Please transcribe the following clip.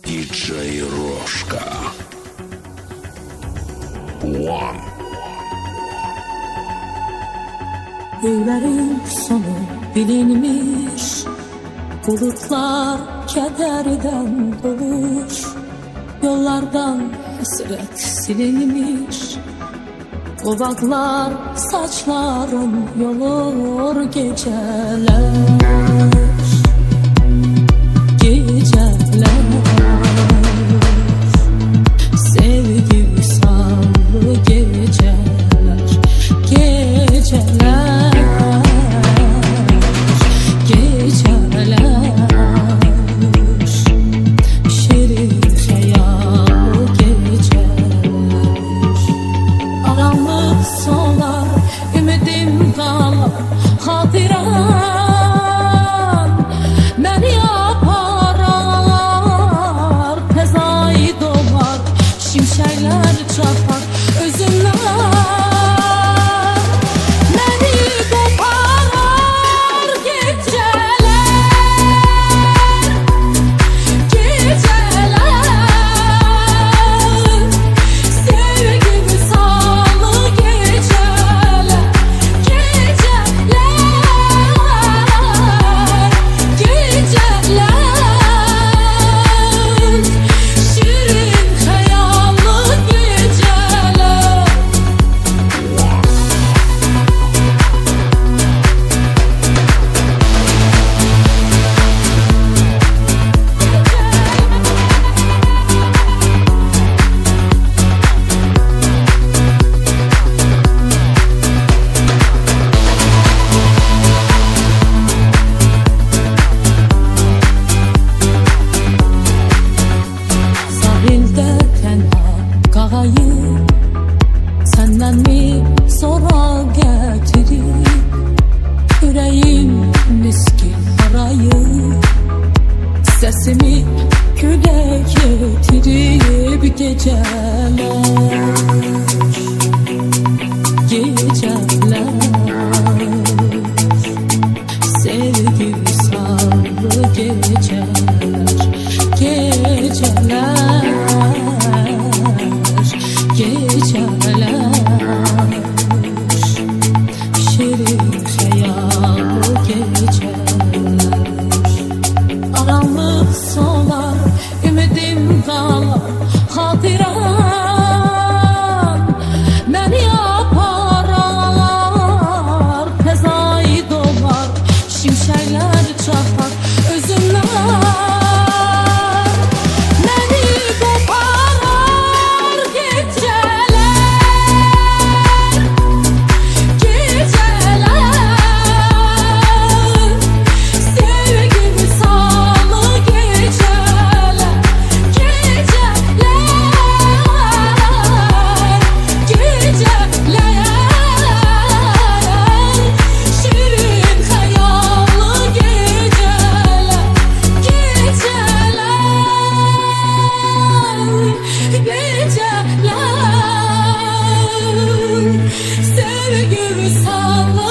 DJ Рожка. One. Güllerin sonu bilinmiş, bulutlar kederden dolmuş, yollardan hasret silinmiş, ovaklar saçlarım yolur geceler, geceler. Sevgi sallı geceler, geceler, geceler. Şirin hayallı geceler. Aranlık solar, ümidim kalar, hatıran beni aparar. Fezayı dolar, şimşekler çarpar özümden. Senden mi sonra getirip yüreğim miskin parayı, sesimi küle getirip geceler, geceler. Sevgi sallı geceler, geceler, geceler. Şirin hayallı geceler. Aranlık solar, ümidim kalar, hatıran beni aparar. Fezayı dolar, şimşekler çarpar özümden. Sevgi sallı